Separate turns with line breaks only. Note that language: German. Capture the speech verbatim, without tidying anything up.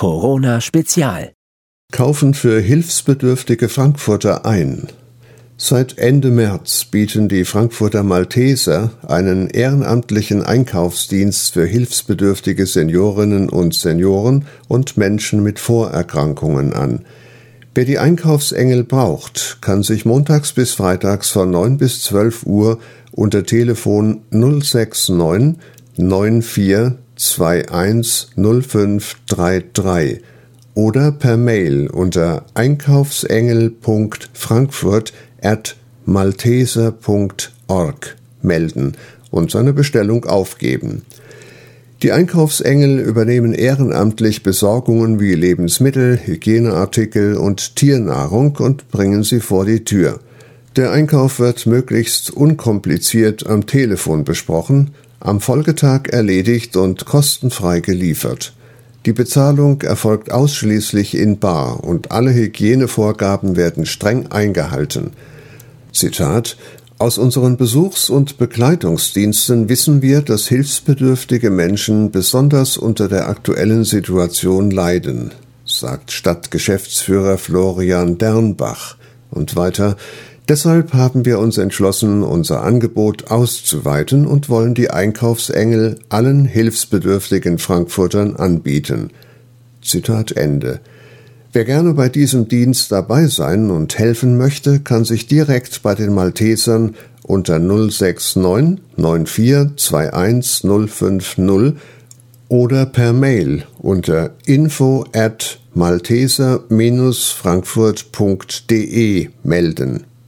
Corona Spezial.
Kaufen für hilfsbedürftige Frankfurter ein. Seit Ende März bieten die Frankfurter Malteser einen ehrenamtlichen Einkaufsdienst für hilfsbedürftige Seniorinnen und Senioren und Menschen mit Vorerkrankungen an. Wer die Einkaufsengel braucht, kann sich montags bis freitags von neun bis zwölf Uhr unter Telefon null sechs neun neun vier zwei eins null fünf drei drei oder per Mail unter einkaufsengel punkt frankfurt at malteser punkt org melden und seine Bestellung aufgeben. Die Einkaufsengel übernehmen ehrenamtlich Besorgungen wie Lebensmittel, Hygieneartikel und Tiernahrung und bringen sie vor die Tür. Der Einkauf wird möglichst unkompliziert am Telefon besprochen, am Folgetag erledigt und kostenfrei geliefert. Die Bezahlung erfolgt ausschließlich in bar und alle Hygienevorgaben werden streng eingehalten. Zitat: Aus unseren Besuchs- und Begleitungsdiensten wissen wir, dass hilfsbedürftige Menschen besonders unter der aktuellen Situation leiden, sagt Stadtgeschäftsführer Florian Dernbach. Und weiter: Deshalb haben wir uns entschlossen, unser Angebot auszuweiten und wollen die Einkaufsengel allen hilfsbedürftigen Frankfurtern anbieten. Zitat Ende. Wer gerne bei diesem Dienst dabei sein und helfen möchte, kann sich direkt bei den Maltesern unter null sechs neun neun vier zwei eins null fünf null oder per Mail unter info at malteser Bindestrich frankfurt punkt de melden.